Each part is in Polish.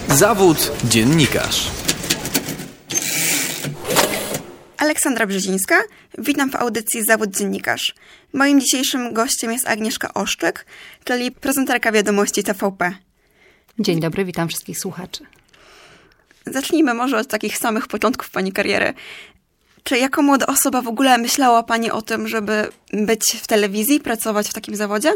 Zawód dziennikarz. Aleksandra Brzezińska, witam w audycji Zawód dziennikarz. Moim dzisiejszym gościem jest Agnieszka Oszczyk, czyli prezenterka wiadomości TVP. Dzień dobry, witam wszystkich słuchaczy. Zacznijmy może od takich samych początków pani kariery. Czy jako młoda osoba w ogóle myślała pani o tym, żeby być w telewizji, pracować w takim zawodzie?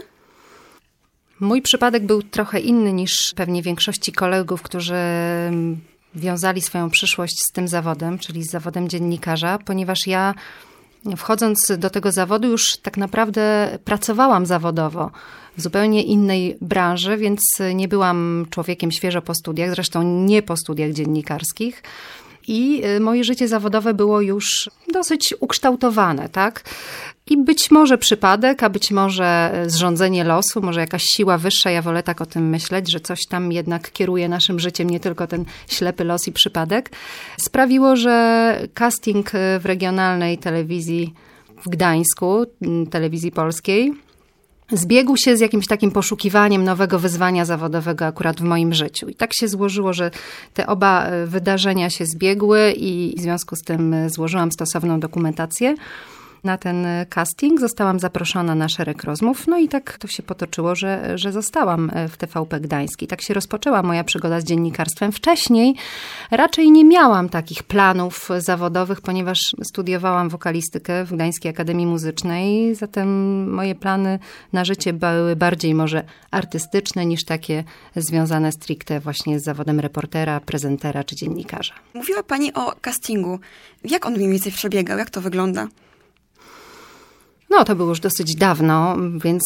Mój przypadek był trochę inny niż pewnie większości kolegów, którzy wiązali swoją przyszłość z tym zawodem, czyli z zawodem dziennikarza, ponieważ ja wchodząc do tego zawodu już tak naprawdę pracowałam zawodowo w zupełnie innej branży, więc nie byłam człowiekiem świeżo po studiach, zresztą nie po studiach dziennikarskich. I moje życie zawodowe było już dosyć ukształtowane, tak? I być może przypadek, a być może zrządzenie losu, może jakaś siła wyższa, ja wolę tak o tym myśleć, że coś tam jednak kieruje naszym życiem, nie tylko ten ślepy los i przypadek, sprawiło, że casting w regionalnej telewizji w Gdańsku, telewizji polskiej, zbiegł się z jakimś takim poszukiwaniem nowego wyzwania zawodowego akurat w moim życiu. I tak się złożyło, że te oba wydarzenia się zbiegły i w związku z tym złożyłam stosowną dokumentację na ten casting. Zostałam zaproszona na szereg rozmów, no i tak to się potoczyło, że zostałam w TVP Gdański. Tak się rozpoczęła moja przygoda z dziennikarstwem. Wcześniej raczej nie miałam takich planów zawodowych, ponieważ studiowałam wokalistykę w Gdańskiej Akademii Muzycznej, zatem moje plany na życie były bardziej może artystyczne niż takie związane stricte właśnie z zawodem reportera, prezentera czy dziennikarza. Mówiła pani o castingu. Jak on mniej więcej przebiegał? Jak to wygląda? No, to było już dosyć dawno, więc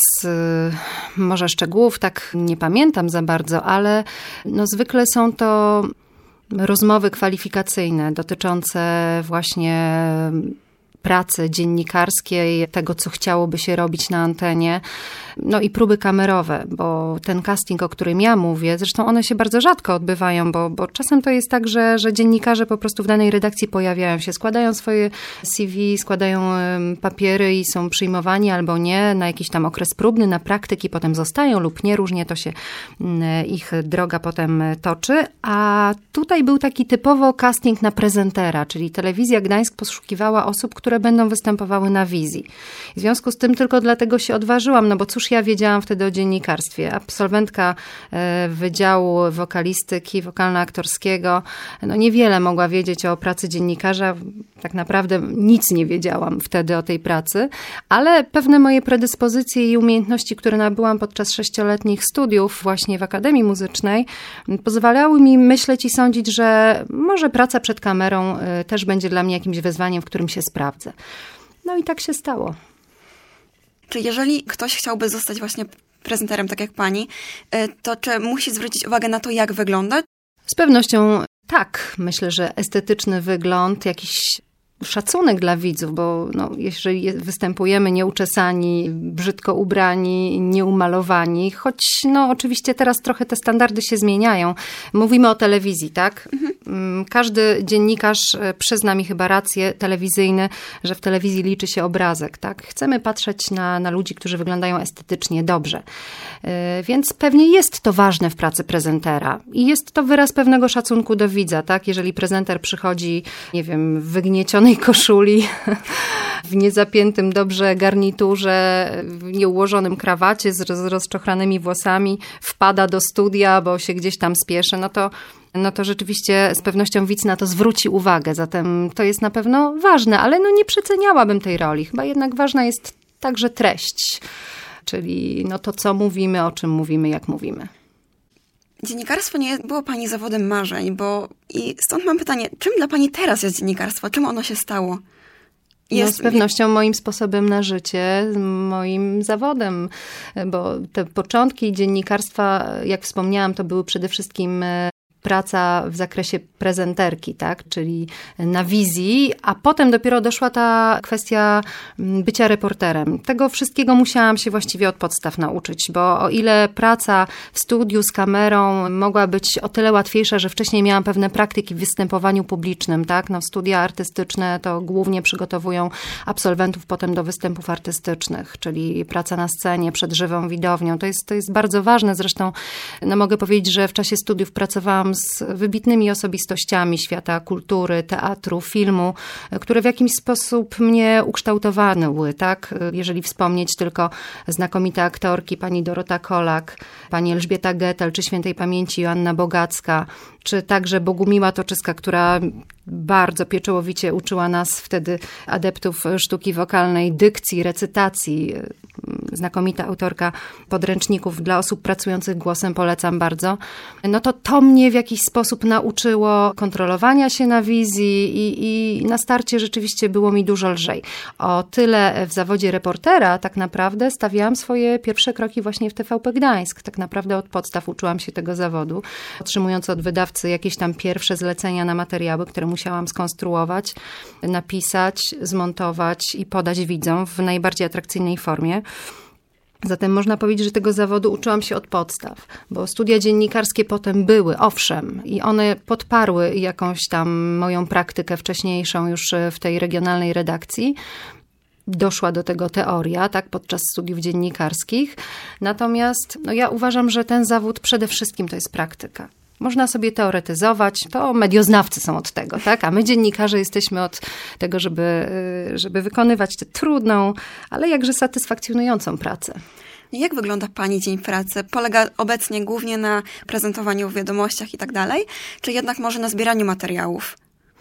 może szczegółów tak nie pamiętam za bardzo, ale no zwykle są to rozmowy kwalifikacyjne dotyczące właśnie pracy dziennikarskiej, tego, co chciałoby się robić na antenie, no i próby kamerowe, bo ten casting, o którym ja mówię, zresztą one się bardzo rzadko odbywają, bo czasem to jest tak, że dziennikarze po prostu w danej redakcji pojawiają się, składają swoje CV, składają papiery i są przyjmowani albo nie na jakiś tam okres próbny, na praktyki, potem zostają lub nie, różnie to się ich droga potem toczy, a tutaj był taki typowo casting na prezentera, czyli Telewizja Gdańsk poszukiwała osób, które będą występowały na wizji. W związku z tym tylko dlatego się odważyłam, no bo cóż ja wiedziałam wtedy o dziennikarstwie. Absolwentka Wydziału Wokalistyki, wokalno-aktorskiego, no niewiele mogła wiedzieć o pracy dziennikarza. Tak naprawdę nic nie wiedziałam wtedy o tej pracy, ale pewne moje predyspozycje i umiejętności, które nabyłam podczas 6-letnich studiów właśnie w Akademii Muzycznej, pozwalały mi myśleć i sądzić, że może praca przed kamerą też będzie dla mnie jakimś wyzwaniem, w którym się sprawdzę. No i tak się stało. Czy jeżeli ktoś chciałby zostać właśnie prezenterem, tak jak pani, to czy musi zwrócić uwagę na to, jak wygląda? Z pewnością tak. Myślę, że estetyczny wygląd, jakiś szacunek dla widzów, bo no, jeżeli występujemy nieuczesani, brzydko ubrani, nieumalowani, choć no oczywiście teraz trochę te standardy się zmieniają. Mówimy o telewizji, tak? Każdy dziennikarz przyzna mi chyba rację telewizyjny, że w telewizji liczy się obrazek, tak? Chcemy patrzeć na ludzi, którzy wyglądają estetycznie dobrze. Więc pewnie jest to ważne w pracy prezentera i jest to wyraz pewnego szacunku do widza, tak? Jeżeli prezenter przychodzi, nie wiem, w wygniecionej koszuli, w niezapiętym dobrze garniturze, w nieułożonym krawacie z rozczochranymi włosami, wpada do studia, bo się gdzieś tam spieszy, no to rzeczywiście z pewnością widz na to zwróci uwagę. Zatem to jest na pewno ważne, ale no nie przeceniałabym tej roli. Chyba jednak ważna jest także treść, czyli no to, co mówimy, o czym mówimy, jak mówimy. Dziennikarstwo nie było pani zawodem marzeń, i stąd mam pytanie, czym dla pani teraz jest dziennikarstwo? Czym ono się stało? No, z pewnością moim sposobem na życie, moim zawodem, bo te początki dziennikarstwa, jak wspomniałam, to były przede wszystkim praca w zakresie prezenterki, tak, czyli na wizji, a potem dopiero doszła ta kwestia bycia reporterem. Tego wszystkiego musiałam się właściwie od podstaw nauczyć, bo o ile praca w studiu z kamerą mogła być o tyle łatwiejsza, że wcześniej miałam pewne praktyki w występowaniu publicznym, tak, no studia artystyczne to głównie przygotowują absolwentów potem do występów artystycznych, czyli praca na scenie przed żywą widownią. To jest bardzo ważne, zresztą no mogę powiedzieć, że w czasie studiów pracowałam z wybitnymi osobistościami świata kultury, teatru, filmu, które w jakiś sposób mnie ukształtowały, tak? Jeżeli wspomnieć tylko znakomite aktorki, pani Dorota Kolak, pani Elżbieta Gettel, czy świętej pamięci Joanna Bogacka, czy także Bogumiła Toczyska, która bardzo pieczołowicie uczyła nas wtedy, adeptów sztuki wokalnej, dykcji, recytacji. Znakomita autorka podręczników dla osób pracujących głosem, polecam bardzo. No to mnie w jakiś sposób nauczyło kontrolowania się na wizji i na starcie rzeczywiście było mi dużo lżej. O tyle w zawodzie reportera tak naprawdę stawiałam swoje pierwsze kroki właśnie w TVP Gdańsk. Tak naprawdę od podstaw uczyłam się tego zawodu, otrzymując od wydawcy jakieś tam pierwsze zlecenia na materiały, które musiałam skonstruować, napisać, zmontować i podać widzom w najbardziej atrakcyjnej formie. Zatem można powiedzieć, że tego zawodu uczyłam się od podstaw, bo studia dziennikarskie potem były, owszem, i one podparły jakąś tam moją praktykę wcześniejszą już w tej regionalnej redakcji. Doszła do tego teoria, tak, podczas studiów dziennikarskich. Natomiast ja uważam, że ten zawód przede wszystkim to jest praktyka. Można sobie teoretyzować, to medioznawcy są od tego, tak? A my dziennikarze jesteśmy od tego, żeby wykonywać tę trudną, ale jakże satysfakcjonującą pracę. Jak wygląda pani dzień pracy? Polega obecnie głównie na prezentowaniu w wiadomościach i tak dalej, czy jednak może na zbieraniu materiałów?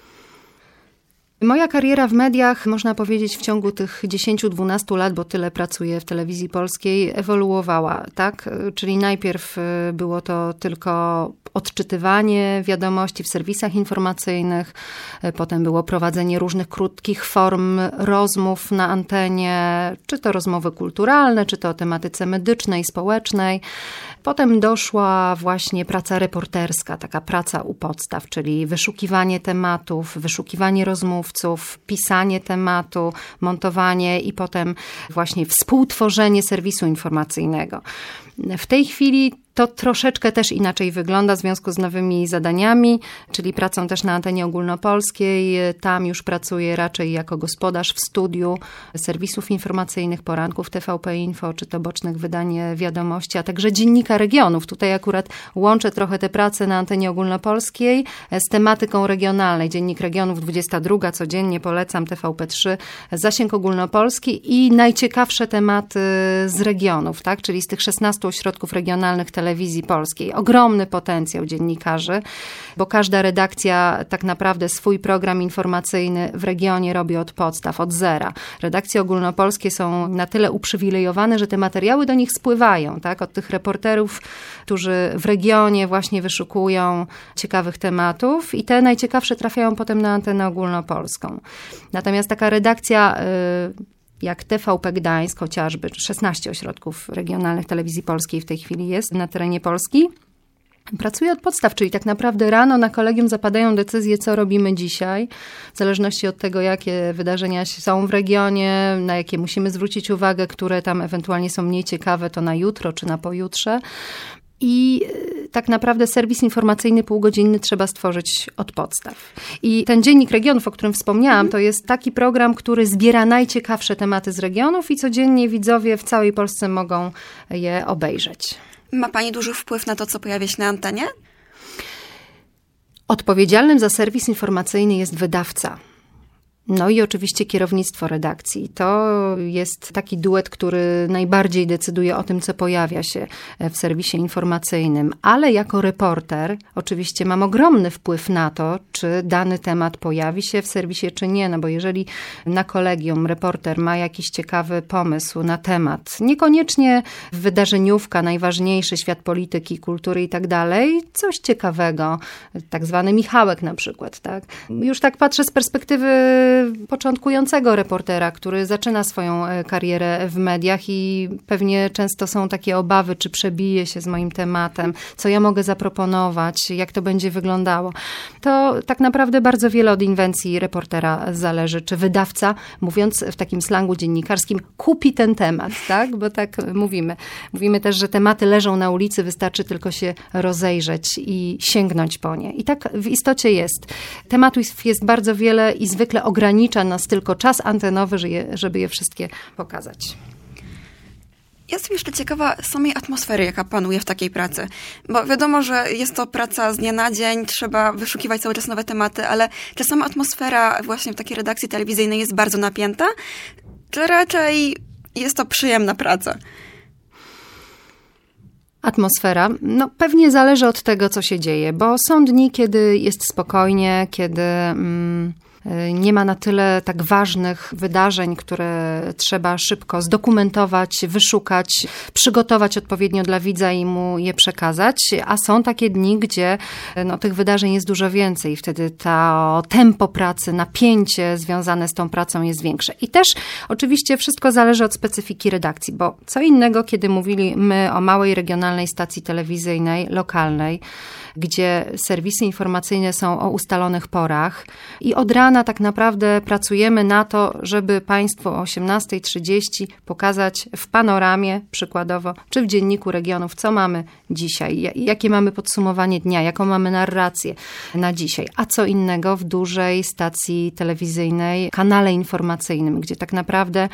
Moja kariera w mediach, można powiedzieć, w ciągu tych 10-12 lat, bo tyle pracuję w telewizji polskiej, ewoluowała, tak? Czyli najpierw było to tylko odczytywanie wiadomości w serwisach informacyjnych, potem było prowadzenie różnych krótkich form rozmów na antenie, czy to rozmowy kulturalne, czy to o tematyce medycznej, społecznej. Potem doszła właśnie praca reporterska, taka praca u podstaw, czyli wyszukiwanie tematów, wyszukiwanie rozmówców, pisanie tematu, montowanie i potem właśnie współtworzenie serwisu informacyjnego. W tej chwili to troszeczkę też inaczej wygląda w związku z nowymi zadaniami, czyli pracą też na antenie ogólnopolskiej. Tam już pracuję raczej jako gospodarz w studiu serwisów informacyjnych, poranków TVP Info, czy to bocznych wydań wiadomości, a także Dziennika Regionów. Tutaj akurat łączę trochę tę pracę na antenie ogólnopolskiej z tematyką regionalnej. Dziennik Regionów 22, codziennie polecam, TVP3, zasięg ogólnopolski i najciekawsze tematy z regionów, tak? Czyli z tych 16 ośrodków regionalnych telewizji polskiej. Ogromny potencjał dziennikarzy, bo każda redakcja tak naprawdę swój program informacyjny w regionie robi od podstaw, od zera. Redakcje ogólnopolskie są na tyle uprzywilejowane, że te materiały do nich spływają, tak? Od tych reporterów, którzy w regionie właśnie wyszukują ciekawych tematów i te najciekawsze trafiają potem na antenę ogólnopolską. Natomiast taka redakcja jak TVP Gdańsk, chociażby 16 ośrodków regionalnych telewizji polskiej w tej chwili jest na terenie Polski, pracuje od podstaw, czyli tak naprawdę rano na kolegium zapadają decyzje, co robimy dzisiaj, w zależności od tego, jakie wydarzenia są w regionie, na jakie musimy zwrócić uwagę, które tam ewentualnie są mniej ciekawe, to na jutro czy na pojutrze. I tak naprawdę serwis informacyjny półgodzinny trzeba stworzyć od podstaw. I ten Dziennik Regionów, o którym wspomniałam, to jest taki program, który zbiera najciekawsze tematy z regionów i codziennie widzowie w całej Polsce mogą je obejrzeć. Ma pani duży wpływ na to, co pojawia się na antenie? Odpowiedzialnym za serwis informacyjny jest wydawca. No i oczywiście kierownictwo redakcji. To jest taki duet, który najbardziej decyduje o tym, co pojawia się w serwisie informacyjnym. Ale jako reporter oczywiście mam ogromny wpływ na to, czy dany temat pojawi się w serwisie, czy nie. No bo jeżeli na kolegium reporter ma jakiś ciekawy pomysł na temat, niekoniecznie wydarzeniówka, najważniejszy, świat polityki, kultury i tak dalej, coś ciekawego, tak zwany Michałek na przykład, tak? Już tak patrzę z perspektywy początkującego reportera, który zaczyna swoją karierę w mediach i pewnie często są takie obawy, czy przebije się z moim tematem, co ja mogę zaproponować, jak to będzie wyglądało. To tak naprawdę bardzo wiele od inwencji reportera zależy, czy wydawca, mówiąc w takim slangu dziennikarskim, kupi ten temat, tak? Bo tak mówimy. Mówimy też, że tematy leżą na ulicy, wystarczy tylko się rozejrzeć i sięgnąć po nie. I tak w istocie jest. Tematów jest bardzo wiele i zwykle ogranicza nas tylko czas antenowy, żeby je wszystkie pokazać. Jestem jeszcze ciekawa samej atmosfery, jaka panuje w takiej pracy. Bo wiadomo, że jest to praca z dnia na dzień, trzeba wyszukiwać cały czas nowe tematy, ale czy sama atmosfera właśnie w takiej redakcji telewizyjnej jest bardzo napięta, czy raczej jest to przyjemna praca? Atmosfera? No pewnie zależy od tego, co się dzieje, bo są dni, kiedy jest spokojnie, kiedy nie ma na tyle tak ważnych wydarzeń, które trzeba szybko zdokumentować, wyszukać, przygotować odpowiednio dla widza i mu je przekazać, a są takie dni, gdzie tych wydarzeń jest dużo więcej. Wtedy to tempo pracy, napięcie związane z tą pracą jest większe. I też oczywiście wszystko zależy od specyfiki redakcji, bo co innego, kiedy mówimy o małej regionalnej stacji telewizyjnej, lokalnej, gdzie serwisy informacyjne są o ustalonych porach i od rana tak naprawdę pracujemy na to, żeby Państwu o 18:30 pokazać w panoramie przykładowo, czy w Dzienniku Regionów, co mamy dzisiaj, jakie mamy podsumowanie dnia, jaką mamy narrację na dzisiaj, a co innego w dużej stacji telewizyjnej, kanale informacyjnym, gdzie tak naprawdę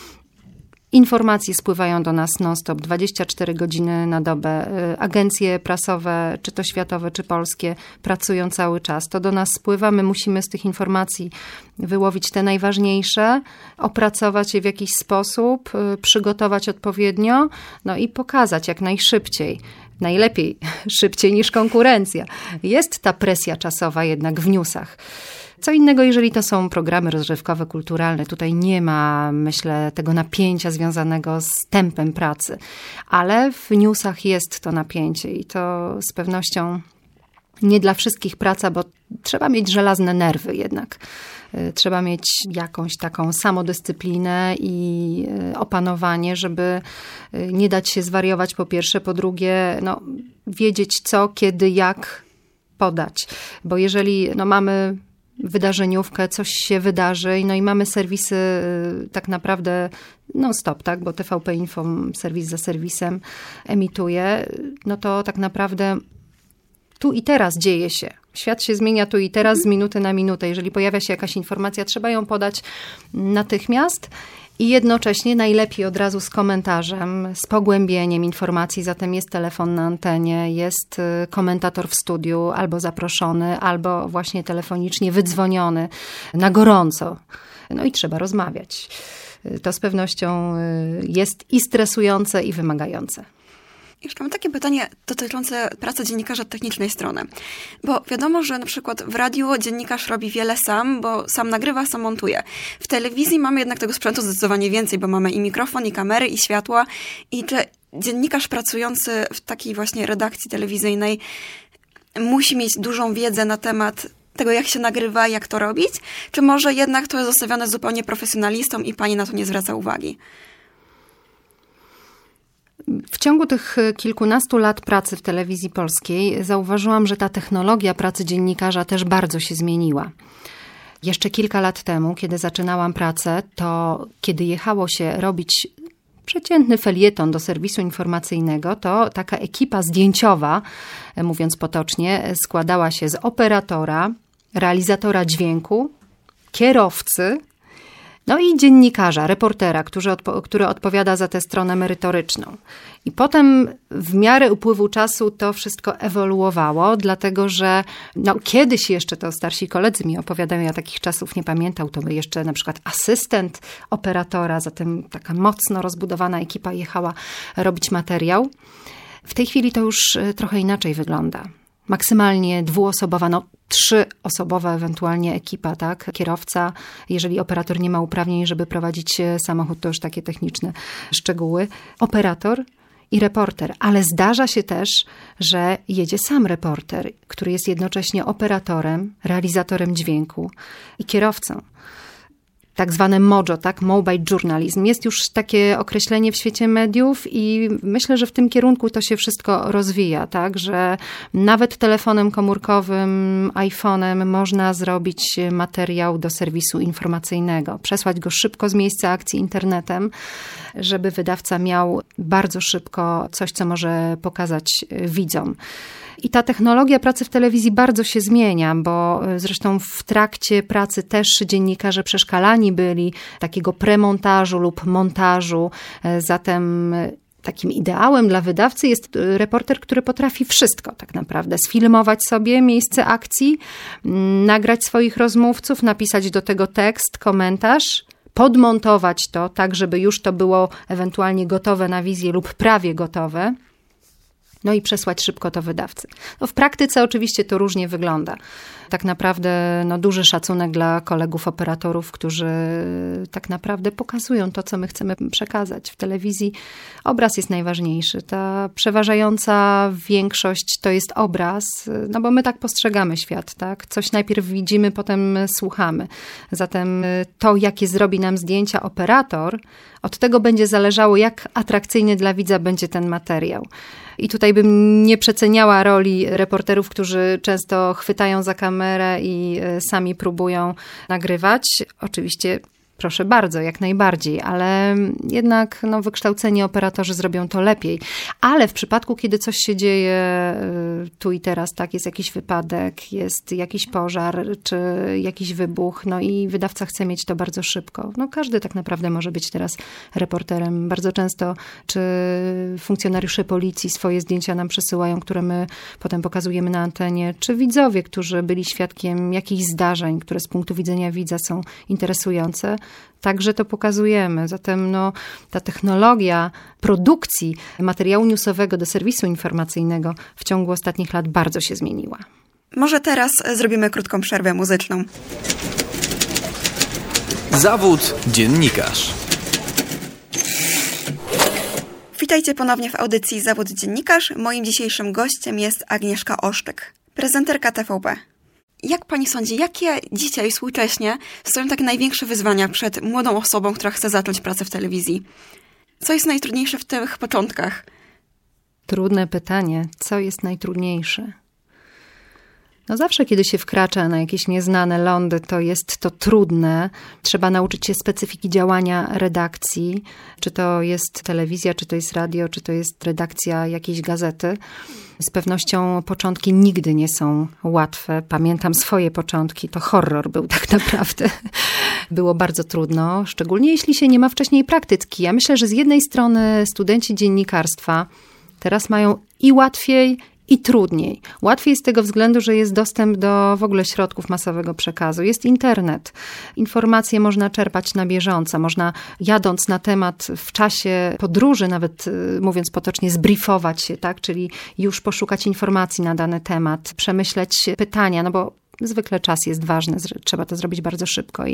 informacje spływają do nas non-stop, 24 godziny na dobę. Agencje prasowe, czy to światowe, czy polskie, pracują cały czas. To do nas spływa, my musimy z tych informacji wyłowić te najważniejsze, opracować je w jakiś sposób, przygotować odpowiednio, i pokazać jak najszybciej. Najlepiej szybciej niż konkurencja. Jest ta presja czasowa jednak w newsach. Co innego, jeżeli to są programy rozrywkowe, kulturalne. Tutaj nie ma, myślę, tego napięcia związanego z tempem pracy. Ale w newsach jest to napięcie i to z pewnością nie dla wszystkich praca, bo trzeba mieć żelazne nerwy jednak. Trzeba mieć jakąś taką samodyscyplinę i opanowanie, żeby nie dać się zwariować po pierwsze, po drugie, wiedzieć co, kiedy, jak podać. Bo jeżeli mamy wydarzeniówkę, coś się wydarzy, i mamy serwisy tak naprawdę non-stop, tak, bo TVP Info serwis za serwisem emituje, to tak naprawdę tu i teraz dzieje się. Świat się zmienia tu i teraz z minuty na minutę. Jeżeli pojawia się jakaś informacja, trzeba ją podać natychmiast i jednocześnie najlepiej od razu z komentarzem, z pogłębieniem informacji. Zatem jest telefon na antenie, jest komentator w studiu, albo zaproszony, albo właśnie telefonicznie wydzwoniony na gorąco. I trzeba rozmawiać. To z pewnością jest i stresujące, i wymagające. Jeszcze mam takie pytanie dotyczące pracy dziennikarza od technicznej strony. Bo wiadomo, że na przykład w radiu dziennikarz robi wiele sam, bo sam nagrywa, sam montuje. W telewizji mamy jednak tego sprzętu zdecydowanie więcej, bo mamy i mikrofon, i kamery, i światła. I czy dziennikarz pracujący w takiej właśnie redakcji telewizyjnej musi mieć dużą wiedzę na temat tego, jak się nagrywa, jak to robić? Czy może jednak to jest zostawione zupełnie profesjonalistom i pani na to nie zwraca uwagi? W ciągu tych kilkunastu lat pracy w telewizji polskiej zauważyłam, że ta technologia pracy dziennikarza też bardzo się zmieniła. Jeszcze kilka lat temu, kiedy zaczynałam pracę, to kiedy jechało się robić przeciętny felieton do serwisu informacyjnego, to taka ekipa zdjęciowa, mówiąc potocznie, składała się z operatora, realizatora dźwięku, kierowcy, i dziennikarza, reportera, który odpowiada za tę stronę merytoryczną. I potem w miarę upływu czasu to wszystko ewoluowało, dlatego że kiedyś jeszcze, to starsi koledzy mi opowiadają, ja takich czasów nie pamiętam, to by jeszcze na przykład asystent operatora, zatem taka mocno rozbudowana ekipa jechała robić materiał. W tej chwili to już trochę inaczej wygląda. Maksymalnie dwuosobowa, 3-osobowa ewentualnie ekipa, tak? Kierowca, jeżeli operator nie ma uprawnień, żeby prowadzić samochód, to już takie techniczne szczegóły. Operator i reporter, ale zdarza się też, że jedzie sam reporter, który jest jednocześnie operatorem, realizatorem dźwięku i kierowcą. Tak zwane MOJO, tak? Mobile Journalism. Jest już takie określenie w świecie mediów i myślę, że w tym kierunku to się wszystko rozwija, tak? Że nawet telefonem komórkowym, iPhone'em można zrobić materiał do serwisu informacyjnego, przesłać go szybko z miejsca akcji internetem, żeby wydawca miał bardzo szybko coś, co może pokazać widzom. I ta technologia pracy w telewizji bardzo się zmienia, bo zresztą w trakcie pracy też dziennikarze przeszkalani byli takiego premontażu lub montażu. Zatem takim ideałem dla wydawcy jest reporter, który potrafi wszystko tak naprawdę. Sfilmować sobie miejsce akcji, nagrać swoich rozmówców, napisać do tego tekst, komentarz, podmontować to tak, żeby już to było ewentualnie gotowe na wizję lub prawie gotowe. No i przesłać szybko to wydawcy. No w praktyce oczywiście to różnie wygląda. Tak naprawdę duży szacunek dla kolegów operatorów, którzy tak naprawdę pokazują to, co my chcemy przekazać. W telewizji obraz jest najważniejszy. Ta przeważająca większość to jest obraz, bo my tak postrzegamy świat, tak? Coś najpierw widzimy, potem słuchamy. Zatem to, jakie zrobi nam zdjęcia operator, od tego będzie zależało, jak atrakcyjny dla widza będzie ten materiał. I tutaj bym nie przeceniała roli reporterów, którzy często chwytają za kamerę i sami próbują nagrywać. Oczywiście proszę bardzo, jak najbardziej, ale jednak wykształceni operatorzy zrobią to lepiej. Ale w przypadku, kiedy coś się dzieje tu i teraz, tak, jest jakiś wypadek, jest jakiś pożar, czy jakiś wybuch, i wydawca chce mieć to bardzo szybko. Każdy tak naprawdę może być teraz reporterem. Bardzo często, czy funkcjonariusze policji swoje zdjęcia nam przesyłają, które my potem pokazujemy na antenie, czy widzowie, którzy byli świadkiem jakichś zdarzeń, które z punktu widzenia widza są interesujące. Także to pokazujemy. Zatem ta technologia produkcji materiału newsowego do serwisu informacyjnego w ciągu ostatnich lat bardzo się zmieniła. Może teraz zrobimy krótką przerwę muzyczną. Zawód dziennikarz. Witajcie ponownie w audycji Zawód dziennikarz. Moim dzisiejszym gościem jest Agnieszka Oszczyk, prezenterka TVP. Jak pani sądzi, jakie dzisiaj współcześnie stoją takie największe wyzwania przed młodą osobą, która chce zacząć pracę w telewizji? Co jest najtrudniejsze w tych początkach? Trudne pytanie. Co jest najtrudniejsze? Zawsze, kiedy się wkracza na jakieś nieznane lądy, to jest to trudne. Trzeba nauczyć się specyfiki działania redakcji. Czy to jest telewizja, czy to jest radio, czy to jest redakcja jakiejś gazety. Z pewnością początki nigdy nie są łatwe. Pamiętam swoje początki, to horror był tak naprawdę. Było bardzo trudno, szczególnie jeśli się nie ma wcześniej praktyki. Ja myślę, że z jednej strony studenci dziennikarstwa teraz mają i łatwiej, i trudniej. Łatwiej z tego względu, że jest dostęp do w ogóle środków masowego przekazu. Jest internet. Informacje można czerpać na bieżąco. Można jadąc na temat w czasie podróży, nawet mówiąc potocznie, zbriefować się, tak? Czyli już poszukać informacji na dany temat, przemyśleć pytania, bo zwykle czas jest ważny. Trzeba to zrobić bardzo szybko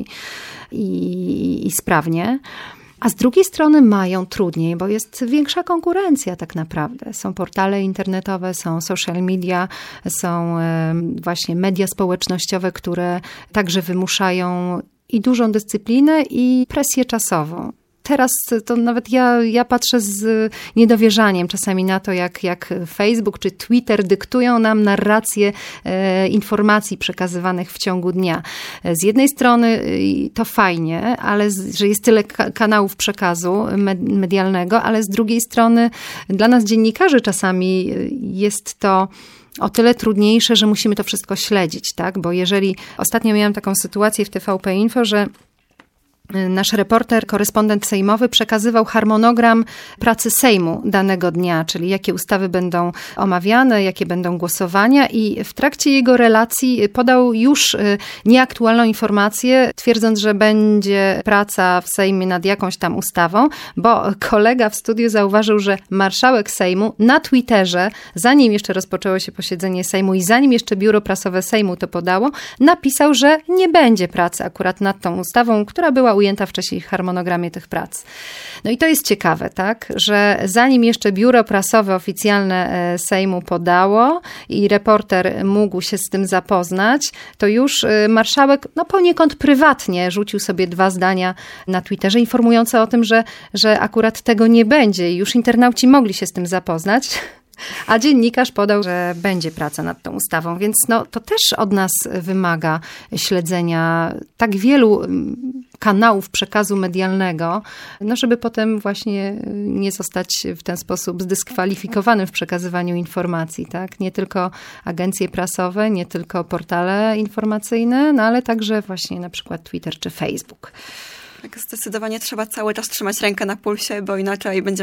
i sprawnie. A z drugiej strony mają trudniej, bo jest większa konkurencja tak naprawdę. Są portale internetowe, są social media, są właśnie media społecznościowe, które także wymuszają i dużą dyscyplinę, i presję czasową. Teraz to nawet ja patrzę z niedowierzaniem czasami na to, jak Facebook czy Twitter dyktują nam narrację informacji przekazywanych w ciągu dnia. Z jednej strony to fajnie, ale że jest tyle kanałów przekazu medialnego, ale z drugiej strony dla nas dziennikarzy czasami jest to o tyle trudniejsze, że musimy to wszystko śledzić, tak? Bo jeżeli ostatnio miałam taką sytuację w TVP Info, że nasz reporter, korespondent sejmowy przekazywał harmonogram pracy Sejmu danego dnia, czyli jakie ustawy będą omawiane, jakie będą głosowania, i w trakcie jego relacji podał już nieaktualną informację, twierdząc, że będzie praca w Sejmie nad jakąś tam ustawą, bo kolega w studiu zauważył, że marszałek Sejmu na Twitterze, zanim jeszcze rozpoczęło się posiedzenie Sejmu i zanim jeszcze biuro prasowe Sejmu to podało, napisał, że nie będzie pracy akurat nad tą ustawą, która była ujęta wcześniej w harmonogramie tych prac. I to jest ciekawe, tak, że zanim jeszcze biuro prasowe oficjalne Sejmu podało i reporter mógł się z tym zapoznać, to już marszałek poniekąd prywatnie rzucił sobie 2 zdania na Twitterze informujące o tym, że akurat tego nie będzie i już internauci mogli się z tym zapoznać. A dziennikarz podał, że będzie praca nad tą ustawą, więc to też od nas wymaga śledzenia tak wielu kanałów przekazu medialnego, żeby potem właśnie nie zostać w ten sposób zdyskwalifikowanym w przekazywaniu informacji, tak? Nie tylko agencje prasowe, nie tylko portale informacyjne, ale także właśnie na przykład Twitter czy Facebook. Tak, zdecydowanie trzeba cały czas trzymać rękę na pulsie, bo inaczej będziemy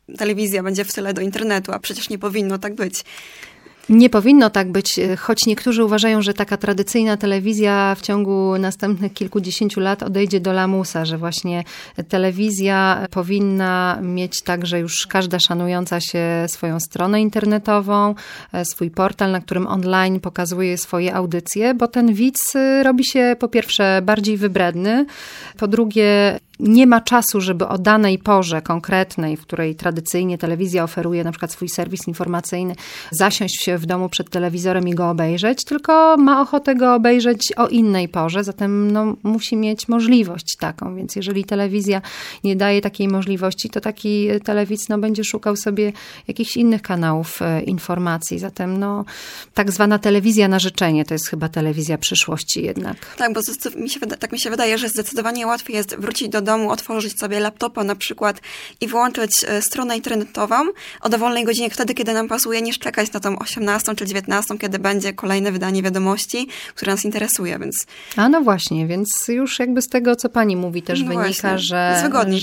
telewizja będzie w tyle do internetu, a przecież nie powinno tak być. Nie powinno tak być, choć niektórzy uważają, że taka tradycyjna telewizja w ciągu następnych kilkudziesięciu lat odejdzie do lamusa, że właśnie telewizja powinna mieć także już każda szanująca się swoją stronę internetową, swój portal, na którym online pokazuje swoje audycje, bo ten widz robi się po pierwsze bardziej wybredny, po drugie nie ma czasu, żeby o danej porze konkretnej, w której tradycyjnie telewizja oferuje na przykład swój serwis informacyjny, zasiąść się w domu przed telewizorem i go obejrzeć, tylko ma ochotę go obejrzeć o innej porze, zatem musi mieć możliwość taką, więc jeżeli telewizja nie daje takiej możliwości, to taki telewidz będzie szukał sobie jakichś innych kanałów informacji, zatem tak zwana telewizja na życzenie to jest chyba telewizja przyszłości jednak. Tak, bo tak mi się wydaje, że zdecydowanie łatwiej jest wrócić do domu, otworzyć sobie laptopa na przykład i włączyć stronę internetową o dowolnej godzinie, wtedy, kiedy nam pasuje, niż czekać na tą 18 czy 19, kiedy będzie kolejne wydanie wiadomości, które nas interesuje, więc... A no właśnie, więc już jakby z tego, co pani mówi, też wynika, że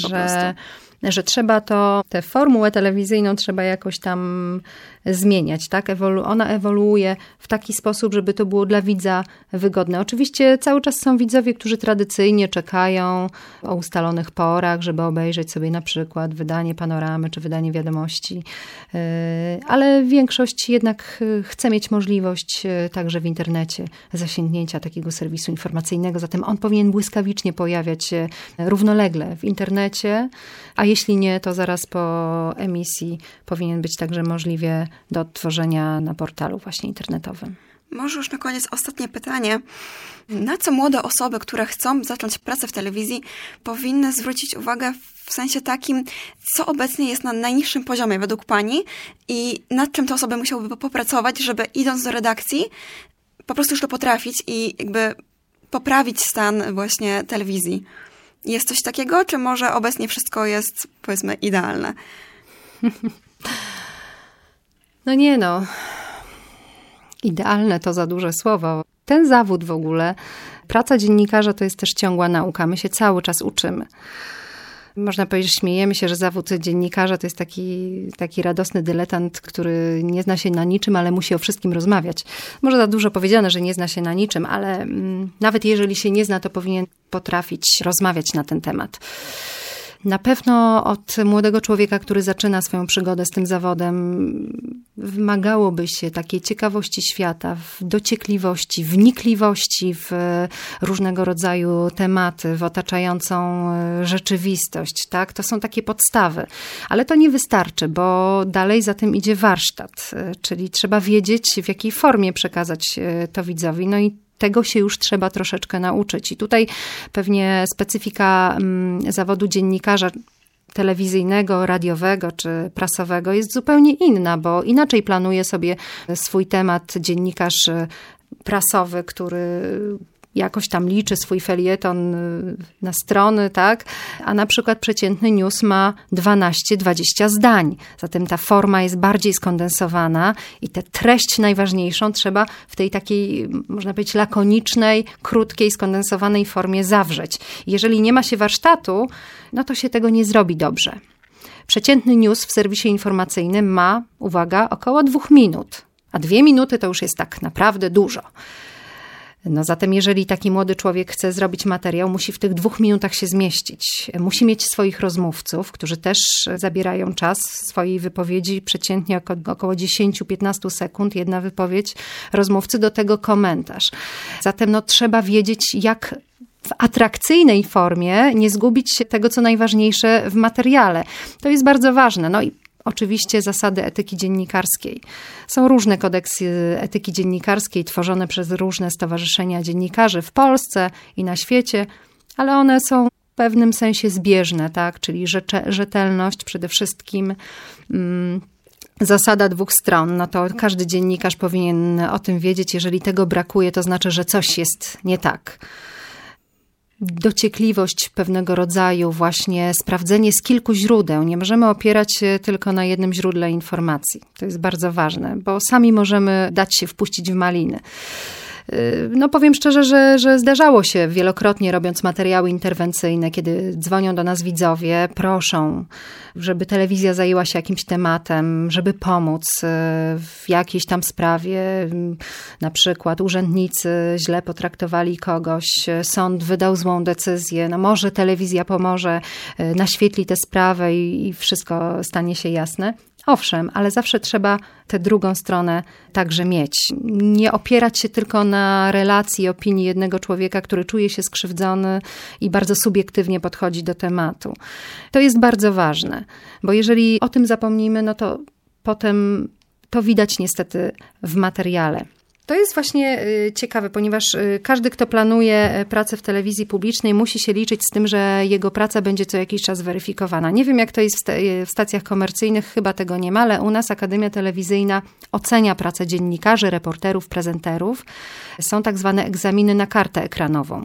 trzeba tę formułę telewizyjną trzeba jakoś tam zmieniać, tak? Ona ewoluuje w taki sposób, żeby to było dla widza wygodne. Oczywiście cały czas są widzowie, którzy tradycyjnie czekają o ustalonych porach, żeby obejrzeć sobie na przykład wydanie Panoramy czy wydanie Wiadomości, ale większość jednak chce mieć możliwość także w internecie zasięgnięcia takiego serwisu informacyjnego, zatem on powinien błyskawicznie pojawiać się równolegle w internecie, a jeśli nie, to zaraz po emisji powinien być także możliwie do odtworzenia na portalu właśnie internetowym. Może już na koniec ostatnie pytanie. Na co młode osoby, które chcą zacząć pracę w telewizji, powinny zwrócić uwagę w sensie takim, co obecnie jest na najniższym poziomie według pani i nad czym te osoby musiałyby popracować, żeby idąc do redakcji po prostu już to potrafić i jakby poprawić stan właśnie telewizji? Jest coś takiego, czy może obecnie wszystko jest, powiedzmy, idealne? Idealne to za duże słowo. Ten zawód w ogóle, praca dziennikarza to jest też ciągła nauka. My się cały czas uczymy. Można powiedzieć, śmiejemy się, że zawód dziennikarza to jest taki radosny dyletant, który nie zna się na niczym, ale musi o wszystkim rozmawiać. Może za dużo powiedziane, że nie zna się na niczym, ale nawet jeżeli się nie zna, to powinien potrafić rozmawiać na ten temat. Na pewno od młodego człowieka, który zaczyna swoją przygodę z tym zawodem, wymagałoby się takiej ciekawości świata, dociekliwości, wnikliwości w różnego rodzaju tematy, w otaczającą rzeczywistość. Tak? To są takie podstawy. Ale to nie wystarczy, bo dalej za tym idzie warsztat, czyli trzeba wiedzieć, w jakiej formie przekazać to widzowi. No i tego się już trzeba troszeczkę nauczyć. I tutaj pewnie specyfika zawodu dziennikarza telewizyjnego, radiowego czy prasowego jest zupełnie inna, bo inaczej planuje sobie swój temat dziennikarz prasowy, który jakoś tam liczy swój felieton na strony, tak? A na przykład przeciętny news ma 12-20 zdań. Zatem ta forma jest bardziej skondensowana i tę treść najważniejszą trzeba w tej takiej, można powiedzieć, lakonicznej, krótkiej, skondensowanej formie zawrzeć. Jeżeli nie ma się warsztatu, no to się tego nie zrobi dobrze. Przeciętny news w serwisie informacyjnym ma, uwaga, około 2 minut. A 2 minuty to już jest tak naprawdę dużo. No zatem jeżeli taki młody człowiek chce zrobić materiał, musi w tych 2 minutach się zmieścić. Musi mieć swoich rozmówców, którzy też zabierają czas swojej wypowiedzi, przeciętnie około 10-15 sekund, jedna wypowiedź rozmówcy, do tego komentarz. Zatem trzeba wiedzieć, jak w atrakcyjnej formie nie zgubić tego, co najważniejsze w materiale. To jest bardzo ważne. No i oczywiście zasady etyki dziennikarskiej. Są różne kodeksy etyki dziennikarskiej tworzone przez różne stowarzyszenia dziennikarzy w Polsce i na świecie, ale one są w pewnym sensie zbieżne, tak? Czyli rzetelność przede wszystkim, zasada 2 stron. No to każdy dziennikarz powinien o tym wiedzieć. Jeżeli tego brakuje, to znaczy, że coś jest nie tak. Dociekliwość pewnego rodzaju, właśnie sprawdzenie z kilku źródeł. Nie możemy opierać się tylko na jednym źródle informacji. To jest bardzo ważne, bo sami możemy dać się wpuścić w maliny. No powiem szczerze, że zdarzało się wielokrotnie, robiąc materiały interwencyjne, kiedy dzwonią do nas widzowie, proszą, żeby telewizja zajęła się jakimś tematem, żeby pomóc w jakiejś tam sprawie. Na przykład urzędnicy źle potraktowali kogoś, sąd wydał złą decyzję, no może telewizja pomoże, naświetli tę sprawę i wszystko stanie się jasne. Owszem, ale zawsze trzeba tę drugą stronę także mieć. Nie opierać się tylko na relacji, opinii jednego człowieka, który czuje się skrzywdzony i bardzo subiektywnie podchodzi do tematu. To jest bardzo ważne, bo jeżeli o tym zapomnimy, no to potem to widać niestety w materiale. To jest właśnie ciekawe, ponieważ każdy, kto planuje pracę w telewizji publicznej, musi się liczyć z tym, że jego praca będzie co jakiś czas weryfikowana. Nie wiem, jak to jest w stacjach komercyjnych, chyba tego nie ma, ale u nas Akademia Telewizyjna ocenia pracę dziennikarzy, reporterów, prezenterów. Są tak zwane egzaminy na kartę ekranową,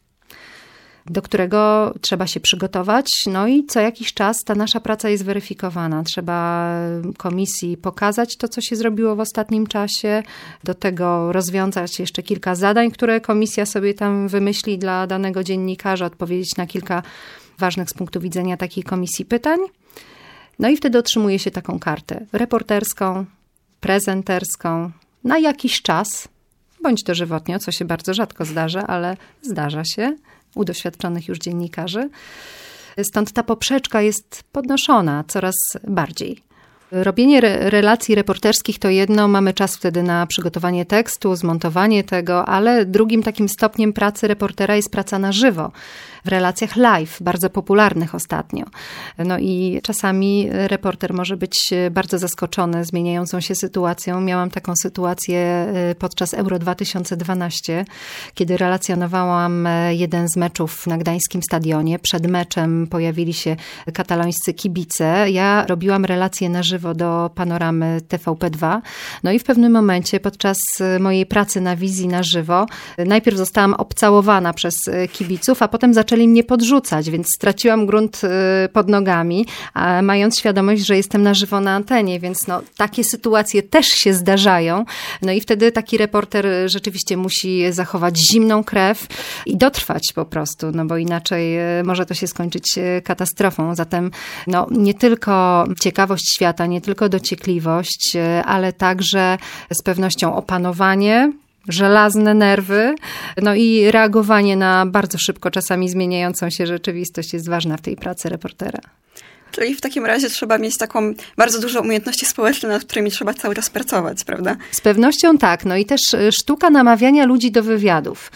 do którego trzeba się przygotować. No i co jakiś czas ta nasza praca jest weryfikowana. Trzeba komisji pokazać to, co się zrobiło w ostatnim czasie, do tego rozwiązać jeszcze kilka zadań, które komisja sobie tam wymyśli dla danego dziennikarza, odpowiedzieć na kilka ważnych z punktu widzenia takiej komisji pytań. No i wtedy otrzymuje się taką kartę reporterską, prezenterską na jakiś czas, bądź dożywotnio, co się bardzo rzadko zdarza, ale zdarza się u doświadczonych już dziennikarzy. Stąd ta poprzeczka jest podnoszona coraz bardziej. Robienie relacji reporterskich to jedno, mamy czas wtedy na przygotowanie tekstu, zmontowanie tego, ale drugim takim stopniem pracy reportera jest praca na żywo, w relacjach live, bardzo popularnych ostatnio. No i czasami reporter może być bardzo zaskoczony zmieniającą się sytuacją. Miałam taką sytuację podczas Euro 2012, kiedy relacjonowałam jeden z meczów na gdańskim stadionie. Przed meczem pojawili się katalońscy kibice. Ja robiłam relację na żywo do panoramy TVP2. No i w pewnym momencie podczas mojej pracy na wizji na żywo najpierw zostałam obcałowana przez kibiców, a potem zaczęli mnie podrzucać, więc straciłam grunt pod nogami, mając świadomość, że jestem na żywo na antenie, więc no, takie sytuacje też się zdarzają. No i wtedy taki reporter rzeczywiście musi zachować zimną krew i dotrwać po prostu, no bo inaczej może to się skończyć katastrofą. Zatem no, nie tylko ciekawość świata, nie tylko dociekliwość, ale także z pewnością opanowanie, żelazne nerwy, no i reagowanie na bardzo szybko czasami zmieniającą się rzeczywistość jest ważna w tej pracy reportera. Czyli w takim razie trzeba mieć taką bardzo dużo umiejętności społeczne, nad którymi trzeba cały czas pracować, prawda? Z pewnością tak. No i też sztuka namawiania ludzi do wywiadów.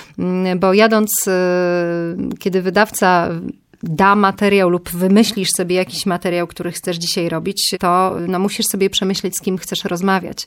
Bo jadąc, kiedy wydawca da materiał lub wymyślisz sobie jakiś materiał, który chcesz dzisiaj robić, to no, musisz sobie przemyśleć, z kim chcesz rozmawiać.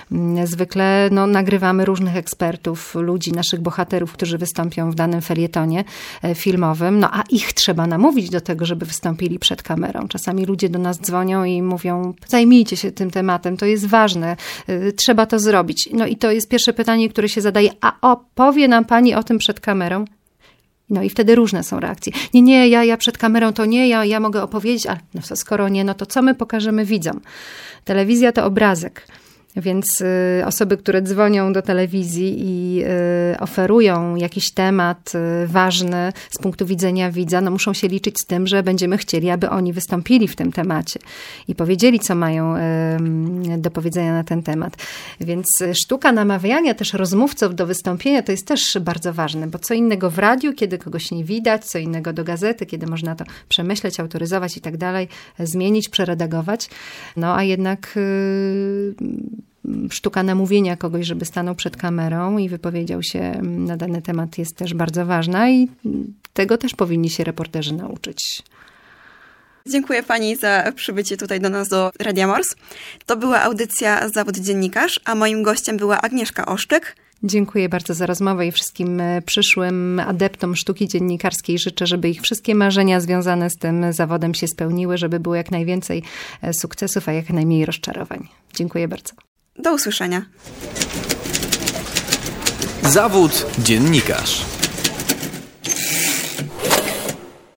Zwykle no, nagrywamy różnych ekspertów, ludzi, naszych bohaterów, którzy wystąpią w danym felietonie filmowym, no a ich trzeba namówić do tego, żeby wystąpili przed kamerą. Czasami ludzie do nas dzwonią i mówią, zajmijcie się tym tematem, to jest ważne, trzeba to zrobić. No i to jest pierwsze pytanie, które się zadaje, a opowie nam pani o tym przed kamerą? No i wtedy różne są reakcje. Nie, ja przed kamerą to nie, ja mogę opowiedzieć, ale no skoro nie, no to co my pokażemy widzom? Telewizja to obrazek. Więc osoby, które dzwonią do telewizji i oferują jakiś temat ważny z punktu widzenia widza, no muszą się liczyć z tym, że będziemy chcieli, aby oni wystąpili w tym temacie i powiedzieli, co mają do powiedzenia na ten temat. Więc sztuka namawiania też rozmówców do wystąpienia to jest też bardzo ważne, bo co innego w radiu, kiedy kogoś nie widać, co innego do gazety, kiedy można to przemyśleć, autoryzować i tak dalej, zmienić, przeredagować. No a jednak sztuka namówienia kogoś, żeby stanął przed kamerą i wypowiedział się na dany temat jest też bardzo ważna i tego też powinni się reporterzy nauczyć. Dziękuję pani za przybycie tutaj do nas do Radia Mors. To była audycja Zawód Dziennikarz, a moim gościem była Agnieszka Oszczyk. Dziękuję bardzo za rozmowę i wszystkim przyszłym adeptom sztuki dziennikarskiej życzę, żeby ich wszystkie marzenia związane z tym zawodem się spełniły, żeby było jak najwięcej sukcesów, a jak najmniej rozczarowań. Dziękuję bardzo. Do usłyszenia. Zawód dziennikarz.